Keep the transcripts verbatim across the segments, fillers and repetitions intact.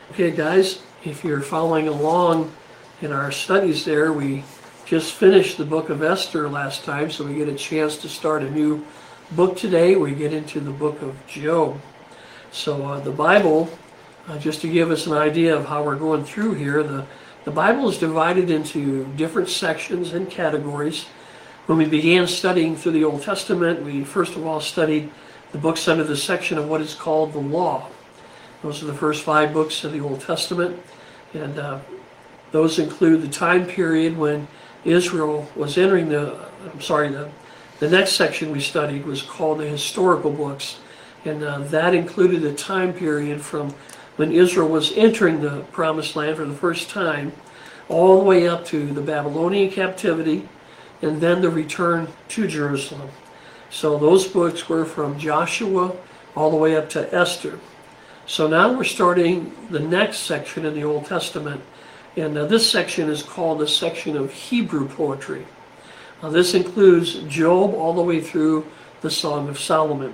Okay, guys, if you're following along in our studies there, we just finished the book of Esther last time, so we get a chance to start a new book today. We get into the book of Job. So uh, the Bible, uh, just to give us an idea of how we're going through here, the, the Bible is divided into different sections and categories. When we began studying through the Old Testament, we first of all studied the books under the section of what is called the Law. Those are the first five books of the Old Testament, and uh, those include the time period when Israel was entering the, I'm sorry, the, the next section we studied was called the historical books, and uh, that included the time period from when Israel was entering the Promised Land for the first time, all the way up to the Babylonian captivity, and then the return to Jerusalem. So those books were from Joshua all the way up to Esther. So now we're starting the next section in the Old Testament, and uh, this section is called the section of Hebrew poetry. Now, this includes Job all the way through the Song of Solomon.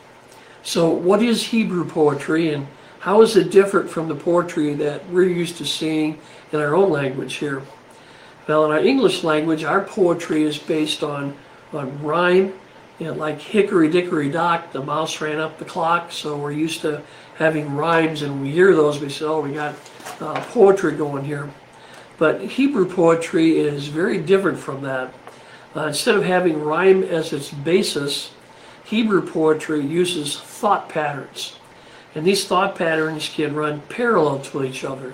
So what is Hebrew poetry, and how is it different from the poetry that we're used to seeing in our own language here? Well, in our English language, our poetry is based on, on rhyme, you know, like hickory dickory dock, the mouse ran up the clock. So we're used to having rhymes, and we hear those, we say, oh, we got uh, poetry going here. But Hebrew poetry is very different from that. Uh, instead of having rhyme as its basis, Hebrew poetry uses thought patterns. And these thought patterns can run parallel to each other.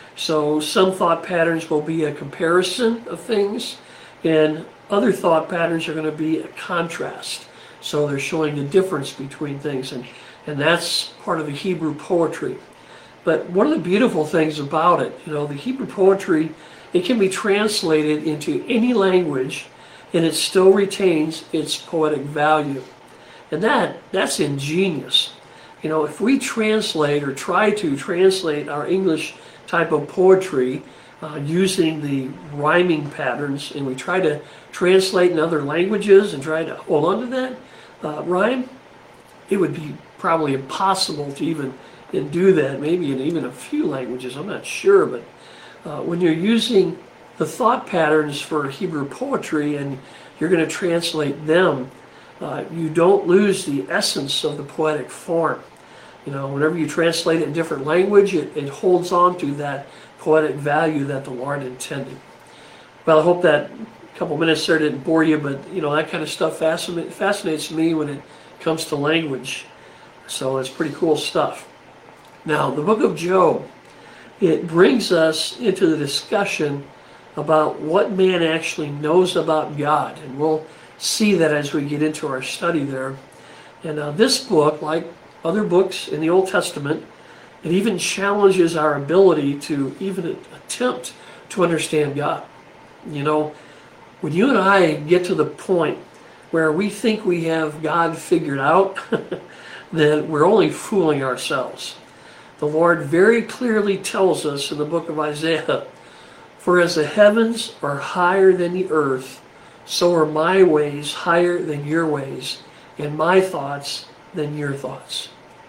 So some thought patterns will be a comparison of things, and other thought patterns are going to be a contrast. So they're showing the difference between things, and, and that's part of the Hebrew poetry. But one of the beautiful things about it, you know, the Hebrew poetry, it can be translated into any language, and it still retains its poetic value. And that that's ingenious. You know, if we translate or try to translate our English type of poetry uh, using the rhyming patterns, and we try to translate in other languages and try to hold on to that uh, rhyme, it would be probably impossible to even and do that, maybe in even a few languages, I'm not sure. But uh, when you're using the thought patterns for Hebrew poetry and you're going to translate them, uh, you don't lose the essence of the poetic form. You know, whenever you translate it in different language, it, it holds on to that poetic value that the Lord intended. Well, I hope that a couple minutes there didn't bore you, but you know, that kind of stuff fascinates, fascinates me when it comes to language. So it's pretty cool stuff. Now, the book of Job, it brings us into the discussion about what man actually knows about God, and we'll see that as we get into our study there. And uh, this book, like other books in the Old Testament, it even challenges our ability to even attempt to understand God. You know, when you and I get to the point where we think we have God figured out, then we're only fooling ourselves. The Lord very clearly tells us in the book of Isaiah, "For as the heavens are higher than the earth, so are my ways higher than your ways, and my thoughts than your thoughts."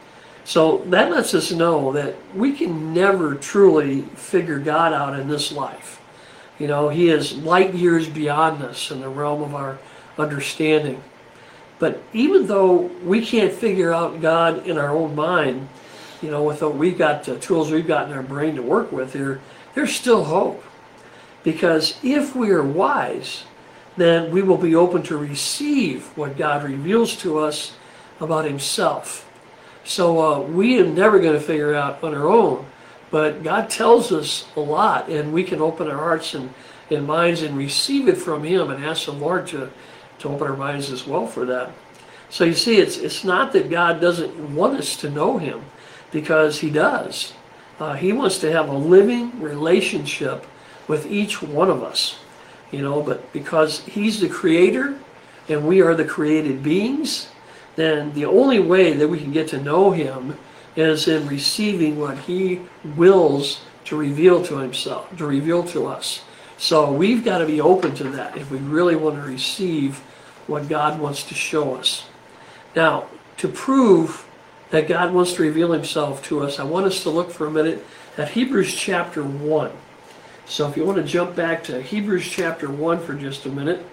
So that lets us know that we can never truly figure God out in this life. You know, He is light years beyond us in the realm of our understanding. But even though we can't figure out God in our own mind, you know, with what we've got, the tools we've got in our brain to work with here, there's still hope. Because if we are wise, then we will be open to receive what God reveals to us about Himself. So uh, we are never going to figure it out on our own, but God tells us a lot, and we can open our hearts and, and minds and receive it from Him and ask the Lord to, to open our minds as well for that. So you see, it's, it's not that God doesn't want us to know Him, because He does. Uh, he wants to have a living relationship with each one of us, you know, but because He's the Creator and we are the created beings, then the only way that we can get to know Him is in receiving what He wills to reveal to Himself, to reveal to us. So we've got to be open to that if we really want to receive what God wants to show us. Now, to prove that God wants to reveal himself to us, I want us to look for a minute at Hebrews chapter one. So if you want to jump back to Hebrews chapter one for just a minute.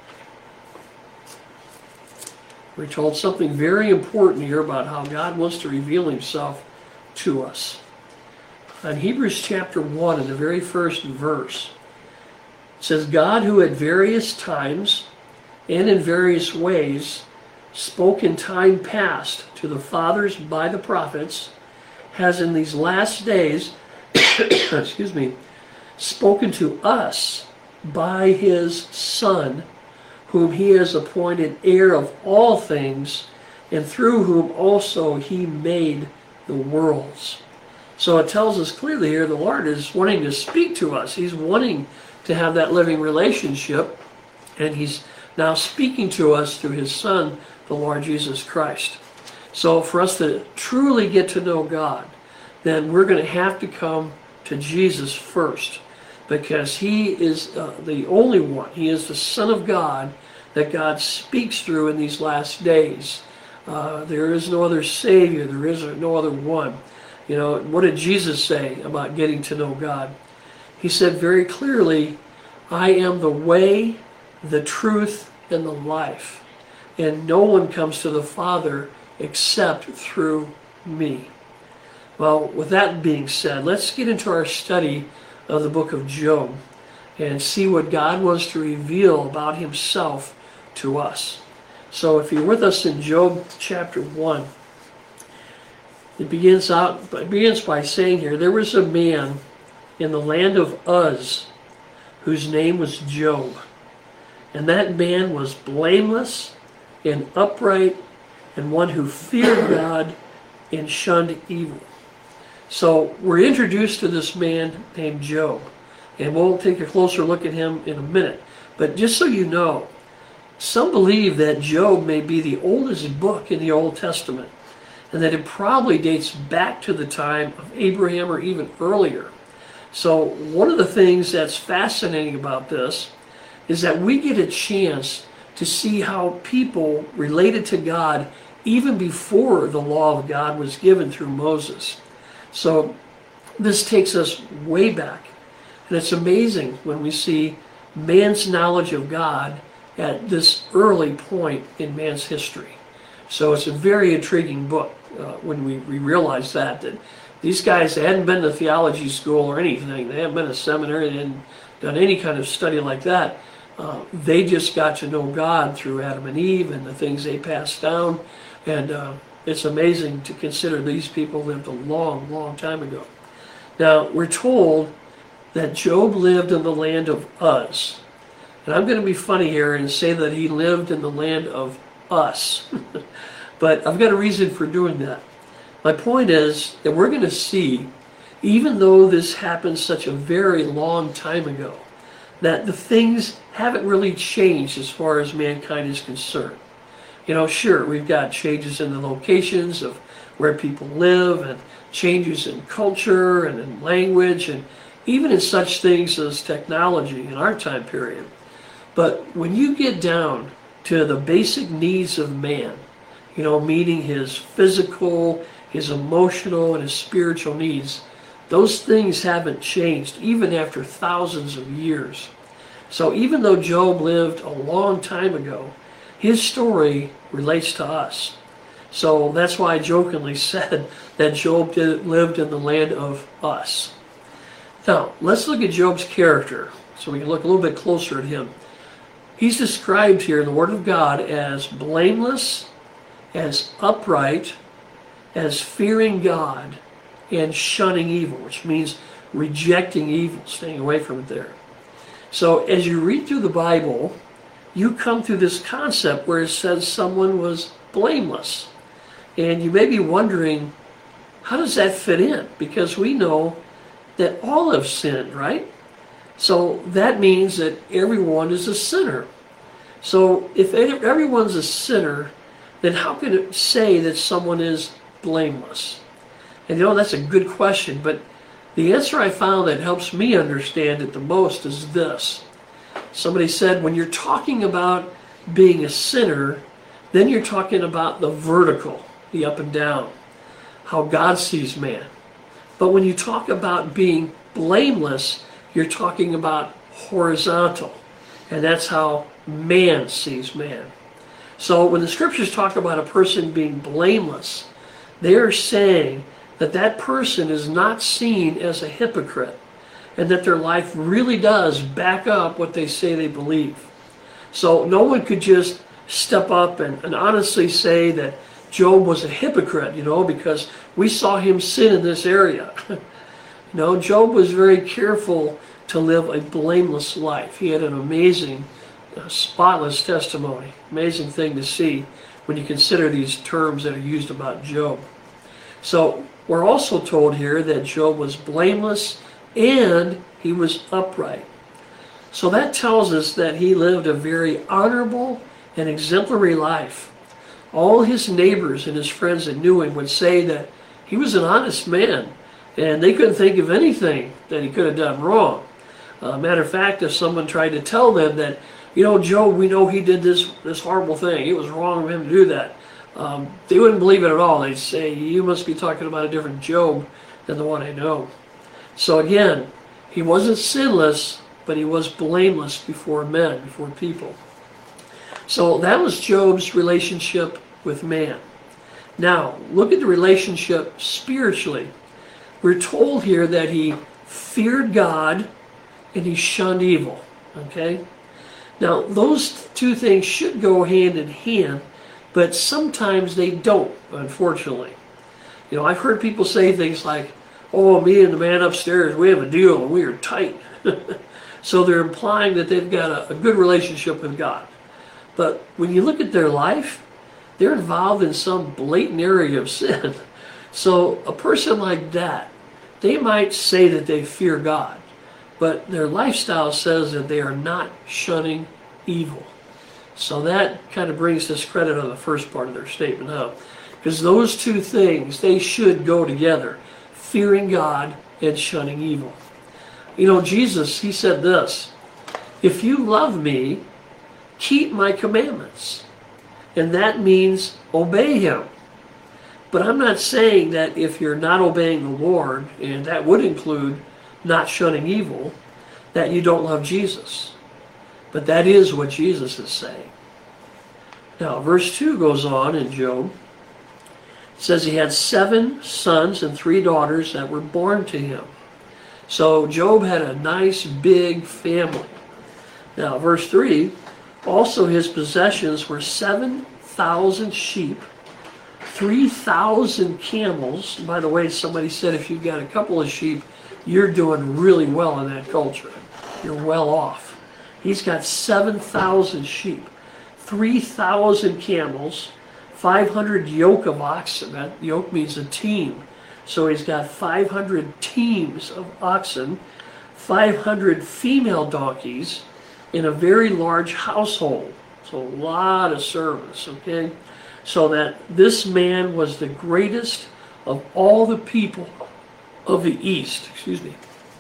We're told something very important here about how God wants to reveal himself to us. In Hebrews chapter one, in the very first verse, it says, God, who at various times and in various ways spoke in time past to the fathers by the prophets, has in these last days, excuse me, spoken to us by his Son, whom he has appointed heir of all things, and through whom also he made the worlds. So it tells us clearly here the Lord is wanting to speak to us. He's wanting to have that living relationship, and he's now speaking to us through his Son, the Lord Jesus Christ. So for us to truly get to know God, then we're going to have to come to Jesus first, because he is uh, the only one. He is the Son of God that God speaks through in these last days. Uh, there is no other Savior. There is no other one. You know, what did Jesus say about getting to know God? He said very clearly, I am the way, the truth, and the life. And no one comes to the Father except through me. Well, with that being said, let's get into our study of the book of Job and see what God wants to reveal about himself to us. So if you're with us in Job chapter one, it begins out it begins by saying here, there was a man in the land of Uz whose name was Job, and that man was blameless and upright and one who feared God and shunned evil. So we're introduced to this man named Job, and we'll take a closer look at him in a minute. But just so you know, some believe that Job may be the oldest book in the Old Testament, and that it probably dates back to the time of Abraham or even earlier. So one of the things that's fascinating about this is that we get a chance to see how people related to God even before the law of God was given through Moses. So this takes us way back. And it's amazing when we see man's knowledge of God at this early point in man's history. So it's a very intriguing book uh, when we, we realize that, that these guys, they hadn't been to theology school or anything. They hadn't been to seminary. They hadn't done any kind of study like that. Uh, they just got to know God through Adam and Eve and the things they passed down. And uh, it's amazing to consider these people lived a long, long time ago. Now, we're told that Job lived in the land of Uz. And I'm going to be funny here and say that he lived in the land of us. But I've got a reason for doing that. My point is that we're going to see, even though this happened such a very long time ago, that the things haven't really changed as far as mankind is concerned. You know, sure, we've got changes in the locations of where people live, and changes in culture and in language, and even in such things as technology in our time period. But when you get down to the basic needs of man, you know, meaning his physical, his emotional, and his spiritual needs, those things haven't changed even after thousands of years. So even though Job lived a long time ago, his story relates to us. So that's why I jokingly said that Job did, lived in the land of us. Now, let's look at Job's character so we can look a little bit closer at him. He's described here in the Word of God as blameless, as upright, as fearing God, and shunning evil, which means rejecting evil, staying away from it there. So as you read through the Bible, you come through this concept where it says someone was blameless. And you may be wondering, how does that fit in? Because we know that all have sinned, right? So that means that everyone is a sinner. So if everyone's a sinner, then how can it say that someone is blameless? And you know, that's a good question, but the answer I found that helps me understand it the most is this. Somebody said, when you're talking about being a sinner, then you're talking about the vertical, the up and down. how God sees man. But when you talk about being blameless, you're talking about horizontal. And that's how man sees man. So when the scriptures talk about a person being blameless, they're saying that that person is not seen as a hypocrite and that their life really does back up what they say they believe. So no one could just step up and, and honestly say that Job was a hypocrite, you know, because we saw him sin in this area. No, Job was very careful to live a blameless life. He had an amazing, uh, spotless testimony. Amazing thing to see when you consider these terms that are used about Job. So we're also told here that Job was blameless and he was upright. So that tells us that he lived a very honorable and exemplary life. All his neighbors and his friends that knew him would say that he was an honest man, and they couldn't think of anything that he could have done wrong. Uh, matter of fact, if someone tried to tell them that, you know, Job, we know he did this this horrible thing, it was wrong of him to do that, um, they wouldn't believe it at all. They'd say, you must be talking about a different Job than the one I know. So again, he wasn't sinless, but he was blameless before men, before people. So that was Job's relationship with man. Now, look at the relationship spiritually. We're told here that he feared God and he shunned evil. Okay? Now, those two things should go hand in hand, but sometimes they don't, unfortunately. You know, I've heard people say things like, oh, me and the man upstairs, we have a deal and we are tight. So they're implying that they've got a, a good relationship with God. But when you look at their life, they're involved in some blatant area of sin. So a person like that, they might say that they fear God, but their lifestyle says that they are not shunning evil. So that kind of brings discredit on the first part of their statement up. Because those two things, they should go together. Fearing God and shunning evil. You know, Jesus, he said this, if you love me, keep my commandments. And that means obey him. But I'm not saying that if you're not obeying the Lord, and that would include not shunning evil, that you don't love Jesus. But that is what Jesus is saying. Now, verse two goes on in Job. It says he had seven sons and three daughters that were born to him. So Job had a nice big family. Now, verse three, also his possessions were seven thousand sheep, three thousand camels. By the way, somebody said if you've got a couple of sheep, you're doing really well in that culture. You're well off. He's got seven thousand sheep, three thousand camels, five hundred yoke of oxen. That yoke means a team. So he's got five hundred teams of oxen, five hundred female donkeys in a very large household. So a lot of service, okay? So that this man was the greatest of all the people of the East, excuse me.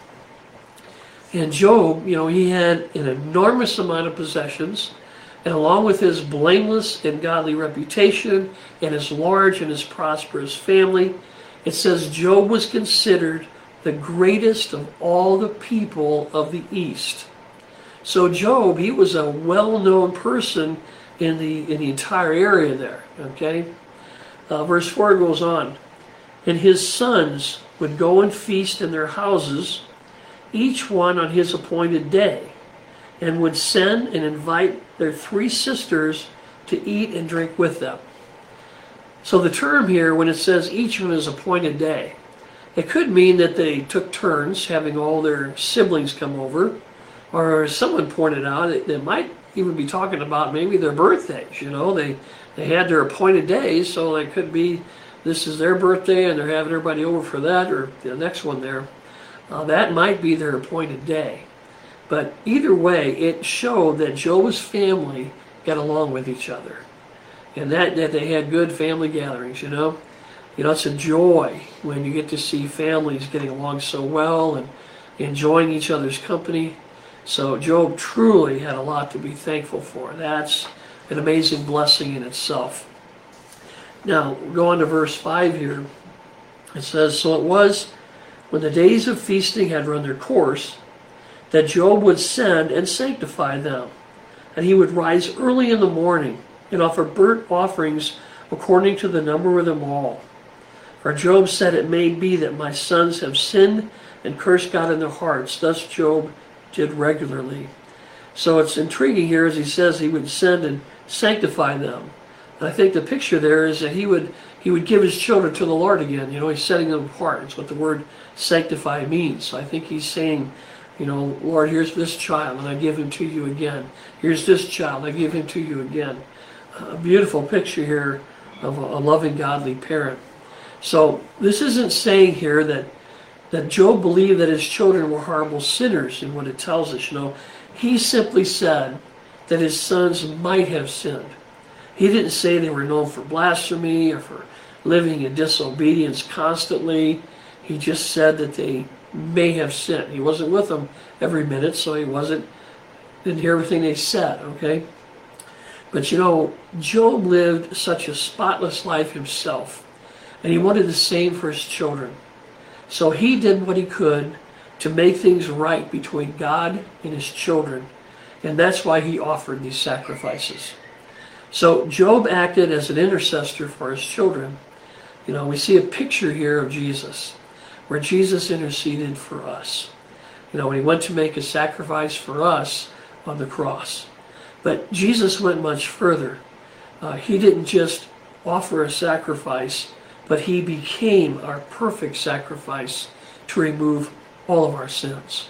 And Job, you know, he had an enormous amount of possessions, and along with his blameless and godly reputation and his large and his prosperous family, it says Job was considered the greatest of all the people of the East. So Job, he was a well-known person in the in the entire area there. Okay, uh, verse four goes on, and his sons would go and feast in their houses, each one on his appointed day, and would send and invite their three sisters to eat and drink with them. So the term here, when it says each on his appointed day, it could mean that they took turns having all their siblings come over, or as someone pointed out, it, it might even be talking about maybe their birthdays. You know, they they had their appointed days, so it could be this is their birthday and they're having everybody over for that, or the next one there. Uh, that might be their appointed day. But either way, it showed that Job's family got along with each other. And that, that they had good family gatherings, you know. You know, it's a joy when you get to see families getting along so well and enjoying each other's company. So Job truly had a lot to be thankful for. That's an amazing blessing in itself. Now, go on to verse five here. It says, "So it was, when the days of feasting had run their course, that Job would send and sanctify them. And he would rise early in the morning and offer burnt offerings according to the number of them all. For Job said, it may be that my sons have sinned and cursed God in their hearts. Thus Job did regularly." So it's intriguing here as he says he would send and sanctify them. And I think the picture there is that he would he would give his children to the Lord again. You know, he's setting them apart. That's what the word sanctify means. So I think he's saying, you know, Lord, here's this child, and I give him to you again. Here's this child, I give him to you again. A beautiful picture here of a loving, godly parent. So this isn't saying here that that Job believed that his children were horrible sinners in what it tells us. You know, he simply said that his sons might have sinned. He didn't say they were known for blasphemy or for living in disobedience constantly. He just said that they may have sinned. He wasn't with them every minute, so he wasn't didn't hear everything they said, okay? But you know, Job lived such a spotless life himself, and he wanted the same for his children. So he did what he could to make things right between God and his children, and that's why he offered these sacrifices. So Job acted as an intercessor for his children. You know, we see a picture here of Jesus, where Jesus interceded for us. You know, when he went to make a sacrifice for us on the cross. But Jesus went much further. Uh, he didn't just offer a sacrifice, but he became our perfect sacrifice to remove all of our sins.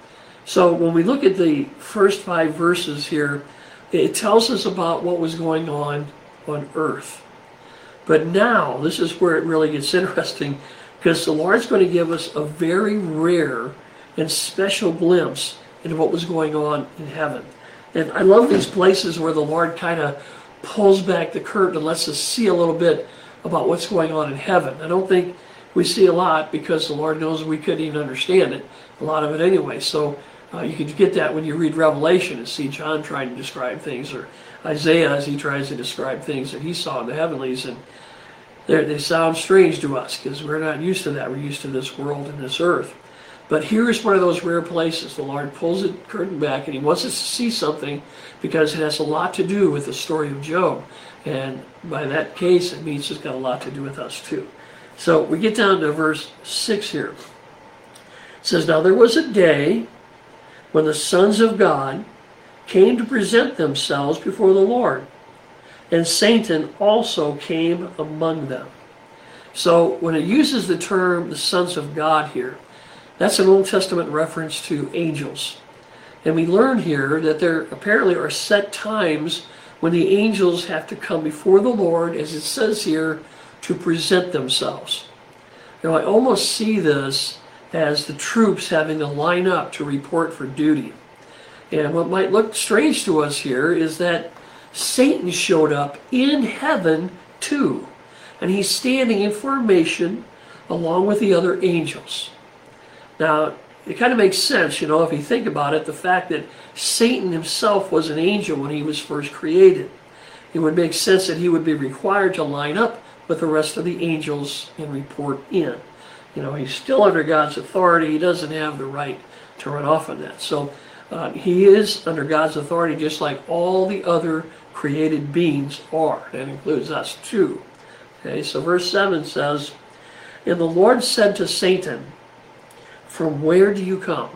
So when we look at the first five verses here, it tells us about what was going on on earth. But now, this is where it really gets interesting, because the Lord's going to give us a very rare and special glimpse into what was going on in heaven. And I love these places where the Lord kind of pulls back the curtain and lets us see a little bit about what's going on in heaven. I don't think we see a lot, because the Lord knows we couldn't even understand it, a lot of it anyway. So uh, you can get that when you read Revelation and see John trying to describe things, or Isaiah as he tries to describe things that he saw in the heavenlies. And they sound strange to us because we're not used to that. We're used to this world and this earth. But here is one of those rare places. The Lord pulls the curtain back and he wants us to see something, because it has a lot to do with the story of Job. And by that case, it means it's got a lot to do with us too. So we get down to verse six here. It says, "Now there was a day when the sons of God came to present themselves before the Lord, and Satan also came among them." So when it uses the term the sons of God here, that's an Old Testament reference to angels. And we learn here that there apparently are set times when the angels have to come before the Lord, as it says here, to present themselves. Now I almost see this as the troops having to line up to report for duty. And what might look strange to us here is that Satan showed up in heaven too. And he's standing in formation along with the other angels. Now, it kind of makes sense, you know, if you think about it, the fact that Satan himself was an angel when he was first created. It would make sense that he would be required to line up with the rest of the angels and report in. You know, he's still under God's authority. He doesn't have the right to run off on that. So uh, he is under God's authority just like all the other created beings are. That includes us too. Okay, so verse seven says, "And the Lord said to Satan, from where do you come?"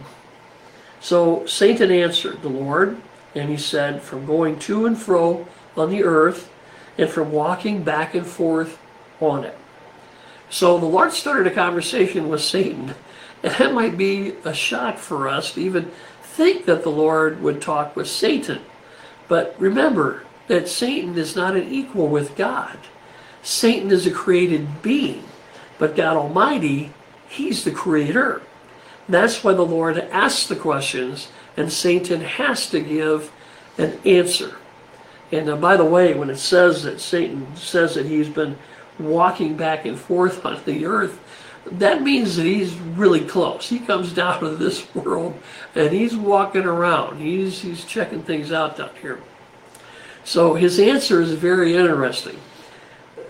So Satan answered the Lord, and he said, "From going to and fro on the earth, and from walking back and forth on it." So the Lord started a conversation with Satan, and that might be a shock for us to even think that the Lord would talk with Satan. But remember that Satan is not an equal with God. Satan is a created being, but God Almighty, he's the creator. That's why the Lord asks the questions, and Satan has to give an answer. And uh, by the way, when it says that Satan says that he's been walking back and forth on the earth, that means that he's really close. He comes down to this world and he's walking around. He's, he's checking things out down here. So his answer is very interesting.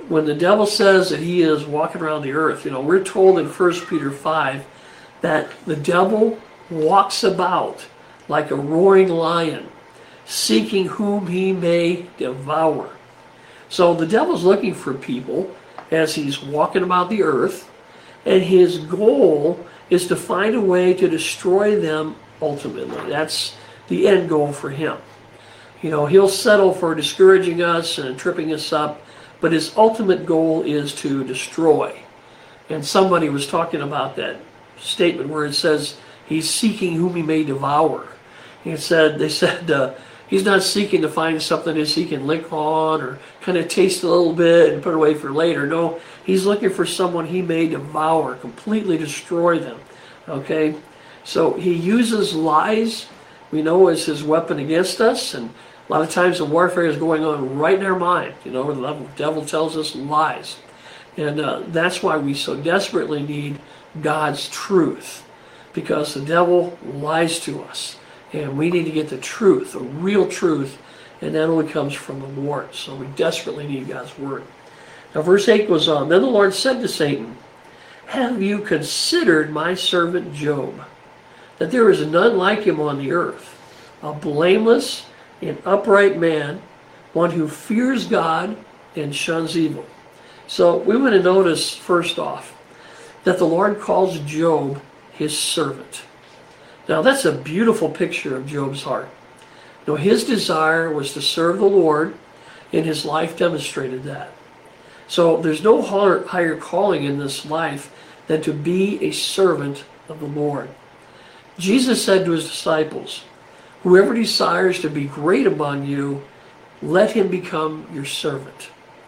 when the devil says that he is walking around the earth, you know, we're told in First Peter five that the devil walks about like a roaring lion, seeking whom he may devour. So the devil's looking for people as he's walking about the earth, and his goal is to find a way to destroy them ultimately. That's the end goal for him. You know, he'll settle for discouraging us and tripping us up, but his ultimate goal is to destroy. And somebody was talking about that statement where it says he's seeking whom he may devour. He said, they said uh, he's not seeking to find something that he can lick on or kind of taste a little bit and put away for later. No, he's looking for someone he may devour, completely destroy them. Okay? So he uses lies, we know, as his weapon against us, and a lot of times the warfare is going on right in our mind. You know, the devil tells us lies. And uh, that's why we so desperately need God's truth, because the devil lies to us. And we need to get the truth, the real truth, and that only comes from the Lord. So we desperately need God's word. Now verse eight goes on, Then the Lord said to Satan, Have you considered my servant Job, that there is none like him on the earth, a blameless an upright man, one who fears God and shuns evil. So we want to notice, first off, that the Lord calls Job his servant. Now that's a beautiful picture of Job's heart. Now his desire was to serve the Lord, and his life demonstrated that. So there's no higher calling in this life than to be a servant of the Lord. Jesus said to his disciples, Whoever desires to be great among you, let him become your servant.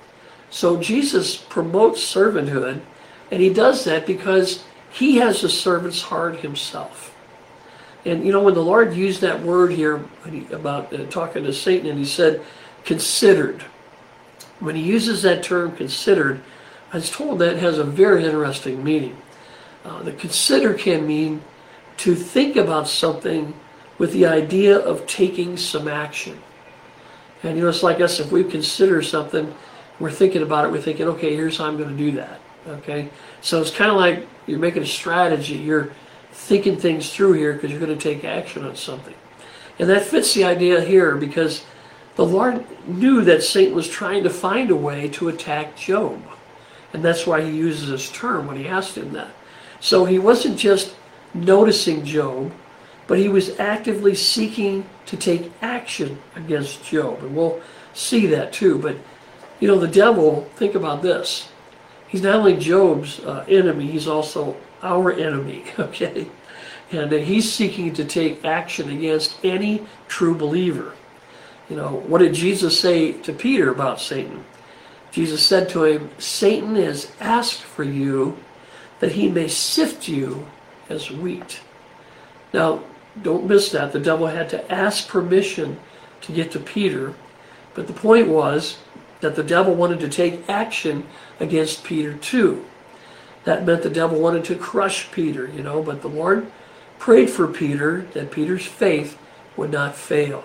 So Jesus promotes servanthood, and he does that because he has a servant's heart himself. And you know, when the Lord used that word here about uh, talking to Satan, and he said, considered. When he uses that term, considered, I was told that has a very interesting meaning. Uh, the consider can mean to think about something with the idea of taking some action. And you know, it's like us, if we consider something, we're thinking about it, we're thinking, okay, here's how I'm going to do that. Okay? So it's kind of like you're making a strategy. You're thinking things through here because you're going to take action on something. And that fits the idea here, because the Lord knew that Satan was trying to find a way to attack Job. And that's why he uses this term when he asked him that. So he wasn't just noticing Job, but he was actively seeking to take action against Job. And we'll see that too. But, you know, the devil, think about this. He's not only Job's uh, enemy, he's also our enemy, okay? And uh, he's seeking to take action against any true believer. You know, what did Jesus say to Peter about Satan? Jesus said to him, Satan has asked for you that he may sift you as wheat. Now, don't miss that. The devil had to ask permission to get to Peter. But the point was that the devil wanted to take action against Peter too. That meant the devil wanted to crush Peter, you know, but the Lord prayed for Peter that Peter's faith would not fail.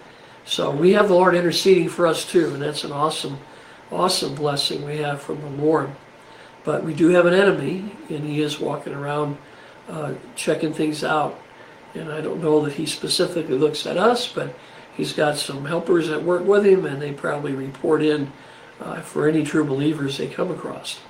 So we have the Lord interceding for us too, and that's an awesome, awesome blessing we have from the Lord. But we do have an enemy, and he is walking around uh, checking things out. And I don't know that he specifically looks at us, but he's got some helpers that work with him, and they probably report in uh, for any true believers they come across.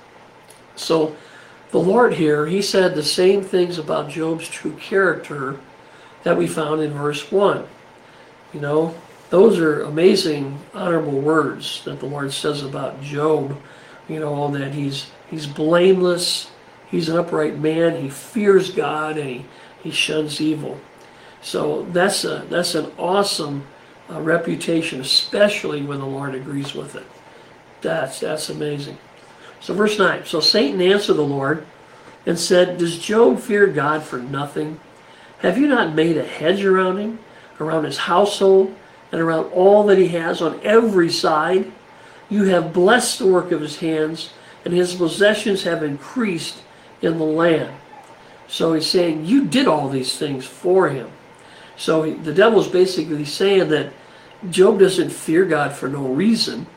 So the Lord here, he said the same things about Job's true character that we found in verse one. You know, those are amazing, honorable words that the Lord says about Job. You know, that he's he's blameless, he's an upright man, he fears God, and he He shuns evil. So that's a that's an awesome uh, reputation, especially when the Lord agrees with it. That's that's amazing. So verse nine. So Satan answered the Lord and said, Does Job fear God for nothing? Have you not made a hedge around him, around his household, and around all that he has on every side? You have blessed the work of his hands, and his possessions have increased in the land. So he's saying, you did all these things for him. So he, the devil's basically saying that Job doesn't fear God for no reason,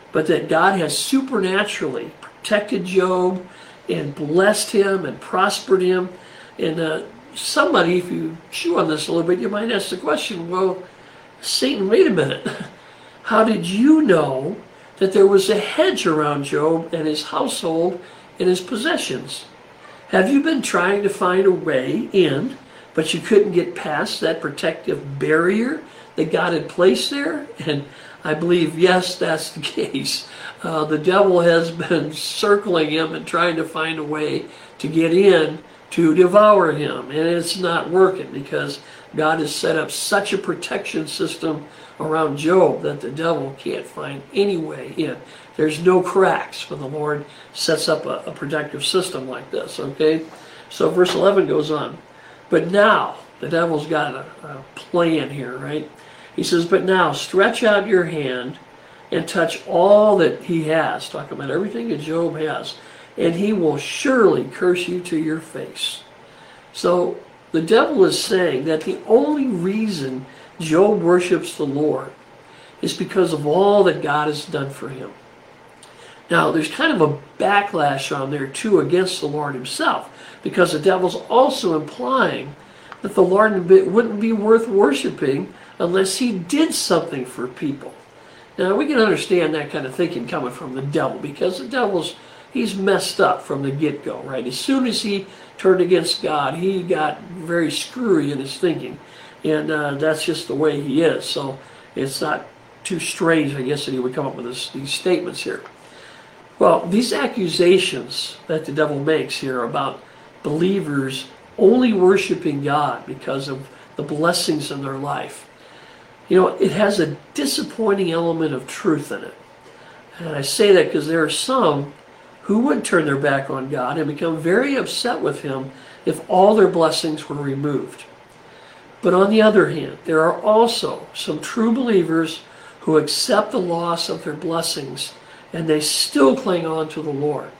but that God has supernaturally protected Job and blessed him and prospered him. And uh, somebody, if you chew on this a little bit, you might ask the question, well, Satan, wait a minute. How did you know that there was a hedge around Job and his household and his possessions? Have you been trying to find a way in, but you couldn't get past that protective barrier that God had placed there? And I believe, yes, that's the case. Uh, the devil has been circling him and trying to find a way to get in to devour him. And it's not working because God has set up such a protection system around Job that the devil can't find any way in. There's no cracks when the Lord sets up a, a protective system like this, okay? So verse eleven goes on. But now, the devil's got a, a plan here, right? He says, but now stretch out your hand and touch all that he has, talking about everything that Job has, and he will surely curse you to your face. So the devil is saying that the only reason Job worships the Lord is because of all that God has done for him. Now, there's kind of a backlash on there, too, against the Lord himself, because the devil's also implying that the Lord wouldn't be worth worshiping unless he did something for people. Now, we can understand that kind of thinking coming from the devil, because the devil's, he's messed up from the get-go, right? As soon as he turned against God, he got very screwy in his thinking. And uh, that's just the way he is. So it's not too strange, I guess, that he would come up with this, these statements here. Well, these accusations that the devil makes here about believers only worshiping God because of the blessings in their life, you know, it has a disappointing element of truth in it. And I say that because there are some who would turn their back on God and become very upset with him if all their blessings were removed. But on the other hand, there are also some true believers who accept the loss of their blessings and they still cling on to the Lord.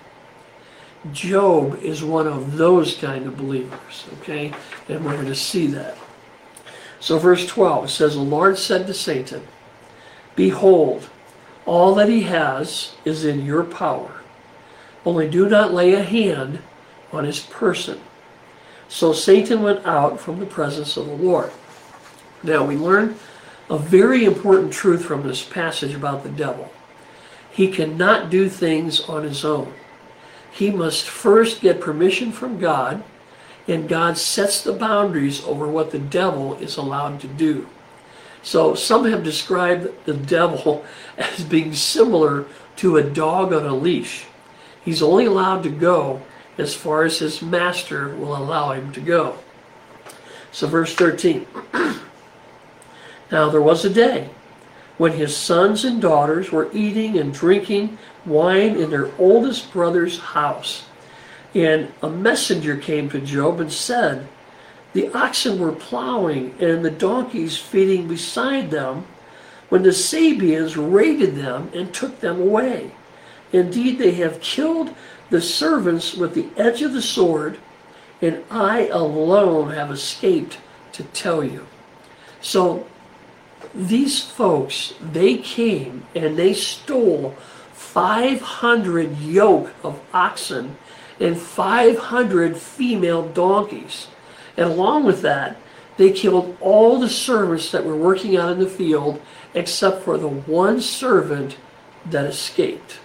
Job is one of those kind of believers, okay? And we're going to see that. So verse twelve, it says, the Lord said to Satan, behold, all that he has is in your power. Only do not lay a hand on his person. So Satan went out from the presence of the Lord. Now we learn a very important truth from this passage about the devil. He cannot do things on his own. He must first get permission from God, and God sets the boundaries over what the devil is allowed to do. So some have described the devil as being similar to a dog on a leash. He's only allowed to go as far as his master will allow him to go. So verse thirteen. Now there was a day when his sons and daughters were eating and drinking wine in their oldest brother's house. And a messenger came to Job and said, the oxen were plowing and the donkeys feeding beside them when the Sabeans raided them and took them away. Indeed, they have killed the servants with the edge of the sword, and I alone have escaped to tell you. So these folks, they came and they stole five hundred yoke of oxen and five hundred female donkeys. And along with that, they killed all the servants that were working out in the field except for the one servant that escaped.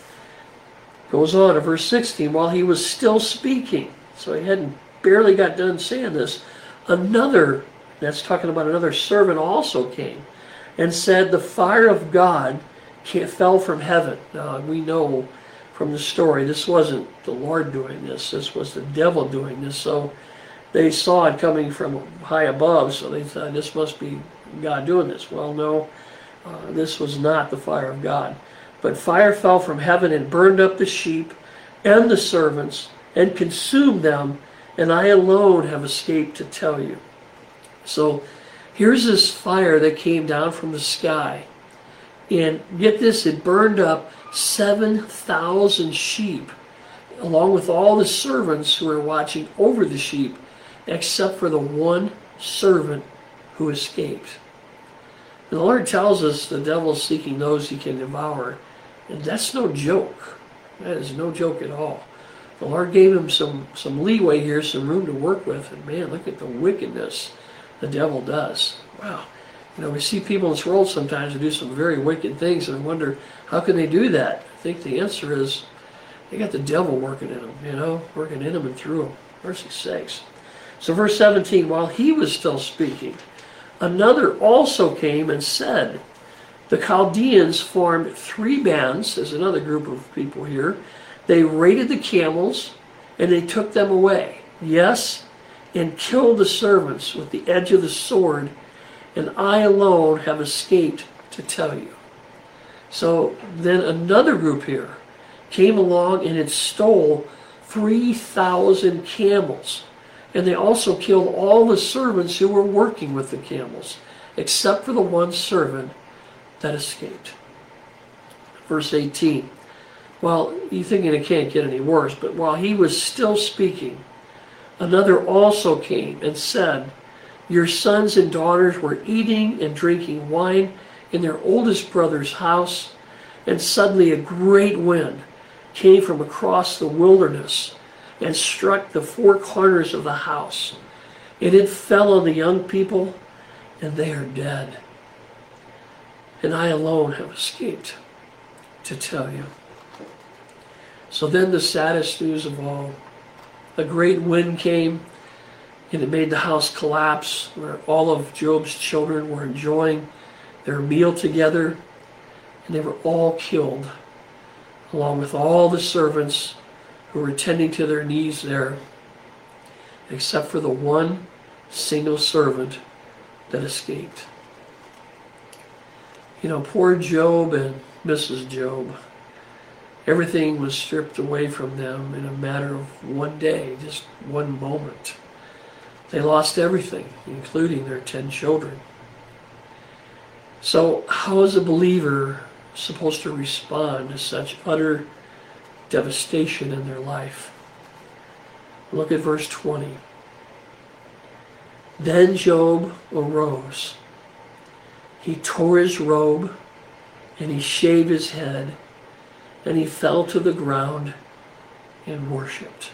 Goes on to verse sixteen, while he was still speaking, so he hadn't barely got done saying this, another, that's talking about another servant, also came and said, the fire of God fell from heaven. Now we know from the story this wasn't the Lord doing this, this was the devil doing this. So they saw it coming from high above, so they thought this must be God doing this. Well, no, uh, this was not the fire of God. But fire fell from heaven and burned up the sheep and the servants and consumed them, and I alone have escaped to tell you. So here's this fire that came down from the sky. And get this, it burned up seven thousand sheep, along with all the servants who were watching over the sheep, except for the one servant who escaped. And the Lord tells us the devil is seeking those he can devour. And that's no joke. That is no joke at all. The Lord gave him some, some leeway here, some room to work with. And man, look at the wickedness the devil does. Wow. You know, we see people in this world sometimes who do some very wicked things, and we wonder, how can they do that? I think the answer is, they got the devil working in them, you know, working in them and through them. Mercy sakes. So verse seventeen, while he was still speaking, another also came and said, the Chaldeans formed three bands. There's another group of people here. They raided the camels and they took them away. Yes, and killed the servants with the edge of the sword, and I alone have escaped to tell you. So then another group here came along and it stole three thousand camels. And they also killed all the servants who were working with the camels, except for the one servant that escaped. Verse eighteen. Well, you're thinking it can't get any worse, but while he was still speaking, another also came and said, your sons and daughters were eating and drinking wine in their oldest brother's house, and suddenly a great wind came from across the wilderness and struck the four corners of the house. And it fell on the young people, and they are dead. And I alone have escaped to tell you. So then the saddest news of all, a great wind came, and it made the house collapse, where all of Job's children were enjoying their meal together, and they were all killed, along with all the servants who were tending to their needs there, except for the one single servant that escaped. You know, poor Job and Missus Job, everything was stripped away from them in a matter of one day, just one moment. They lost everything, including their ten children. So how is a believer supposed to respond to such utter devastation in their life? Look at verse twenty. Then Job arose. He tore his robe, and he shaved his head, and he fell to the ground and worshipped.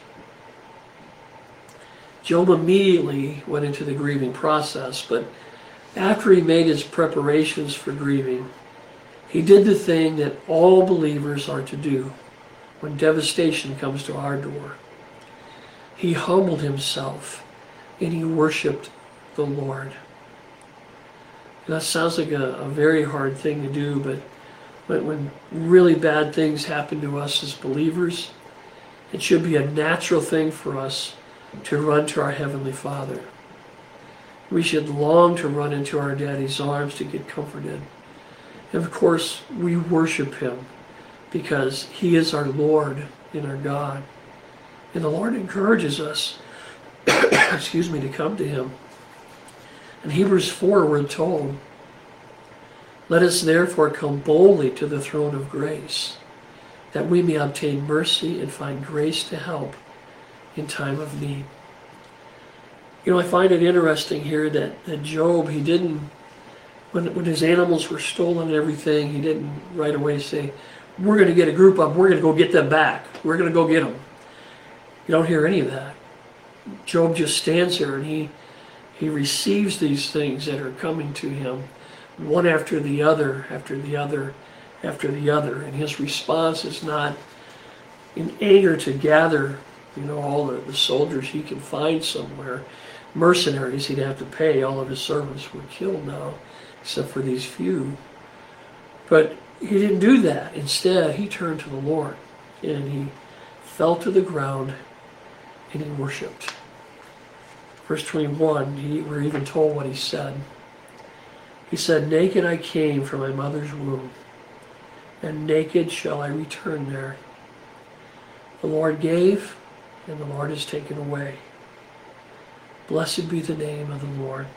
Job immediately went into the grieving process, but after he made his preparations for grieving, he did the thing that all believers are to do when devastation comes to our door. He humbled himself and he worshiped the Lord. And that sounds like a, a very hard thing to do, but when, when really bad things happen to us as believers, it should be a natural thing for us to run to our Heavenly Father. We should long to run into our Daddy's arms to get comforted. And of course, we worship Him because He is our Lord and our God. And the Lord encourages us, excuse me, to come to Him. In Hebrews four, we're told, let us therefore come boldly to the throne of grace, that we may obtain mercy and find grace to help in time of need. You know, I find it interesting here that, that Job, he didn't, when, when his animals were stolen and everything, he didn't right away say, we're going to get a group up, we're going to go get them back, we're going to go get them. You don't hear any of that. Job just stands there and he, he receives these things that are coming to him, one after the other, after the other, after the other. And his response is not in anger to gather, you know, all the, the soldiers he can find somewhere. Mercenaries he'd have to pay. All of his servants were killed now, except for these few. But he didn't do that. Instead, he turned to the Lord and he fell to the ground and he worshipped. Verse twenty-one, he, we're even told what he said. He said, naked I came from my mother's womb, and naked shall I return there. The Lord gave, and the Lord has taken away. Blessed be the name of the Lord.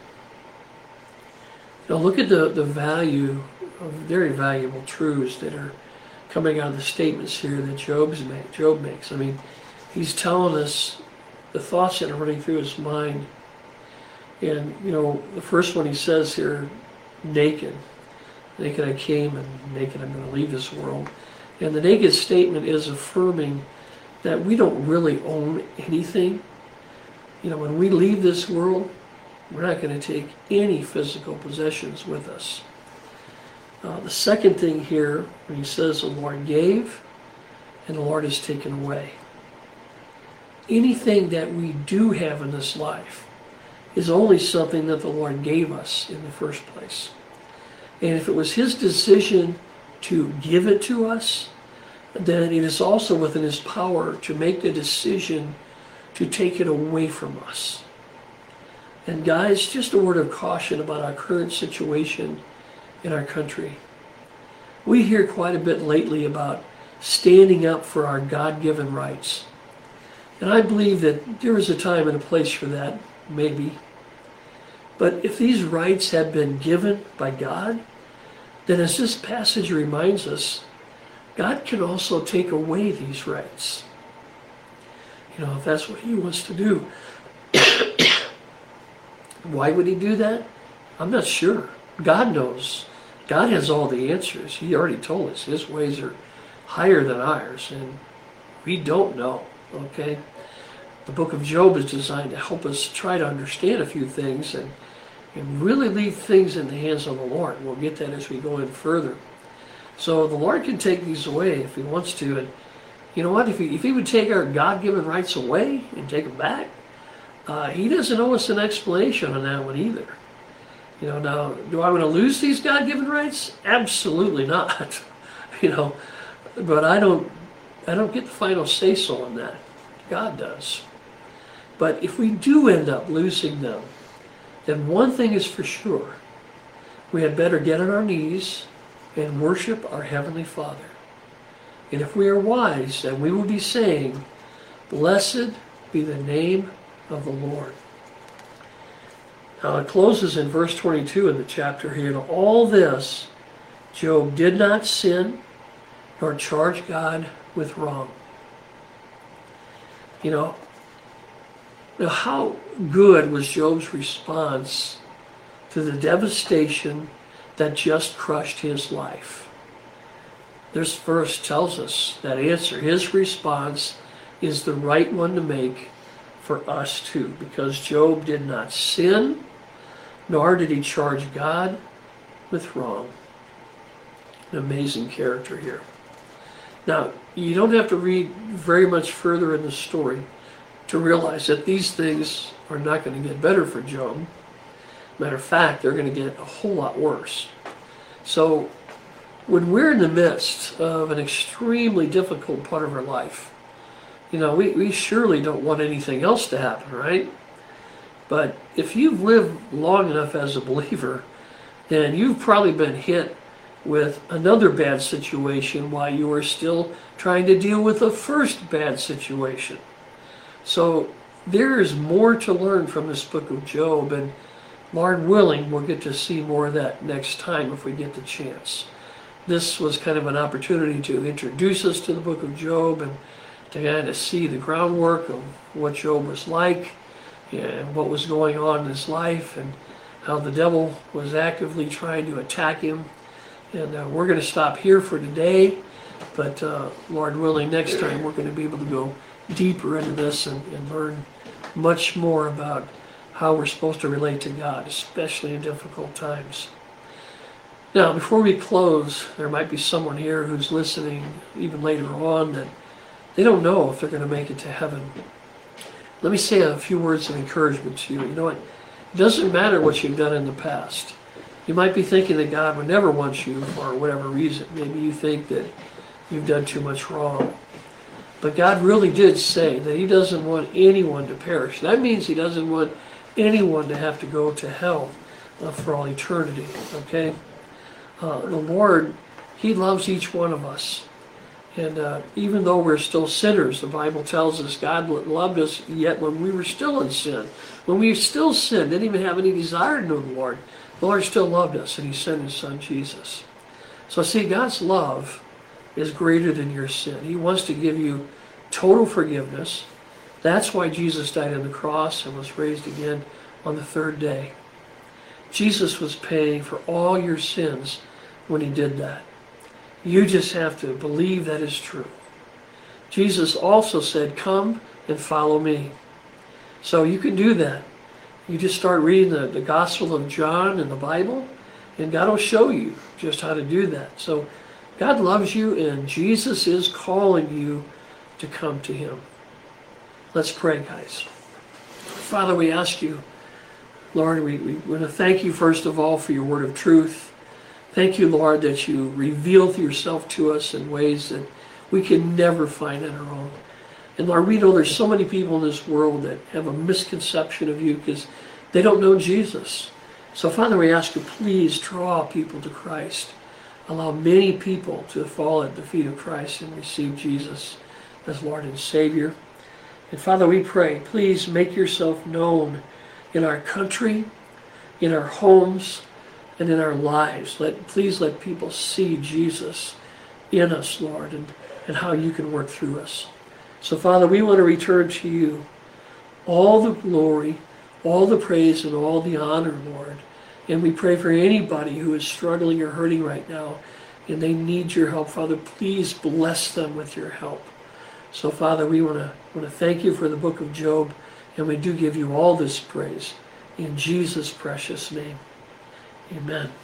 Now look at the, the value of very valuable truths that are coming out of the statements here that Job's make, Job makes. I mean, he's telling us the thoughts that are running through his mind. And, you know, the first one he says here, naked. Naked I came, and naked I'm going to leave this world. And the naked statement is affirming that we don't really own anything. You know, when we leave this world, we're not going to take any physical possessions with us. Uh, the second thing here, when he says the Lord gave and the Lord has taken away. Anything that we do have in this life is only something that the Lord gave us in the first place. And if it was his decision to give it to us, then it is also within his power to make the decision to take it away from us. And guys, just a word of caution about our current situation in our country. We hear quite a bit lately about standing up for our God-given rights. And I believe that there is a time and a place for that, maybe. But if these rights have been given by God, then as this passage reminds us, God can also take away these rights. You know, if that's what he wants to do. Why would he do that? I'm not sure. God knows. God has all the answers. He already told us his ways are higher than ours, and we don't know, okay? The book of Job is designed to help us try to understand a few things and, and really leave things in the hands of the Lord. We'll get that as we go in further. So the Lord can take these away if he wants to. And you know what? If he, if he would take our God-given rights away and take them back, uh, he doesn't owe us an explanation on that one either. You know, now, do I want to lose these God-given rights? Absolutely not. You know, but I don't, I don't get the final say-so on that. God does. But if we do end up losing them, then one thing is for sure. We had better get on our knees and worship our Heavenly Father. And if we are wise, then we will be saying, "Blessed be the name of the Lord." Now it closes in verse twenty-two in the chapter here. In all this, Job did not sin nor charge God with wrong. You know, now how good was Job's response to the devastation that just crushed his life? This verse tells us that answer. His response is the right one to make for us too, because Job did not sin, nor did he charge God with wrong. An amazing character here. Now, you don't have to read very much further in the story to realize that these things are not going to get better for Job. Matter of fact, they're going to get a whole lot worse. So, when we're in the midst of an extremely difficult part of our life, you know, we, we surely don't want anything else to happen, right? But if you've lived long enough as a believer, then you've probably been hit with another bad situation while you are still trying to deal with the first bad situation. So there is more to learn from this book of Job, and Lord willing, we'll get to see more of that next time if we get the chance. This was kind of an opportunity to introduce us to the book of Job and to kind of see the groundwork of what Job was like and what was going on in his life and how the devil was actively trying to attack him. And uh, we're going to stop here for today, but uh, Lord willing, next time we're going to be able to go deeper into this and, and learn much more about how we're supposed to relate to God, especially in difficult times. Now, before we close, there might be someone here who's listening even later on that they don't know if they're going to make it to heaven. Let me say a few words of encouragement to you. You know what? It doesn't matter what you've done in the past. You might be thinking that God would never want you for whatever reason. Maybe you think that you've done too much wrong. But God really did say that he doesn't want anyone to perish. That means he doesn't want anyone to have to go to hell uh, for all eternity. Okay? Uh, the Lord, he loves each one of us. And uh, even though we're still sinners, the Bible tells us God loved us yet when we were still in sin. When we still sinned, didn't even have any desire to know the Lord, the Lord still loved us, and he sent his son Jesus. So see, God's love is greater than your sin. He wants to give you total forgiveness. That's why Jesus died on the cross and was raised again on the third day. Jesus was paying for all your sins when he did that. You just have to believe that is true. Jesus also said, come and follow me. So you can do that. You just start reading the, the Gospel of John in the Bible, and God will show you just how to do that. So God loves you, and Jesus is calling you to come to him. Let's pray, guys. Father, we ask you, Lord, we, we want to thank you first of all for your word of truth. Thank you, Lord, that you revealed yourself to us in ways that we can never find on our own. And Lord, we know there's so many people in this world that have a misconception of you because they don't know Jesus. So Father, we ask you, please draw people to Christ. Allow many people to fall at the feet of Christ and receive Jesus as Lord and Savior. And Father, we pray, please make yourself known in our country, in our homes, and in our lives. Let, please let people see Jesus in us, Lord, and, and how you can work through us. So Father, we want to return to you all the glory, all the praise, and all the honor, Lord. And we pray for anybody who is struggling or hurting right now, and they need your help. Father, please bless them with your help. So Father, we want to, want to thank you for the book of Job, and we do give you all this praise. In Jesus' precious name, amen.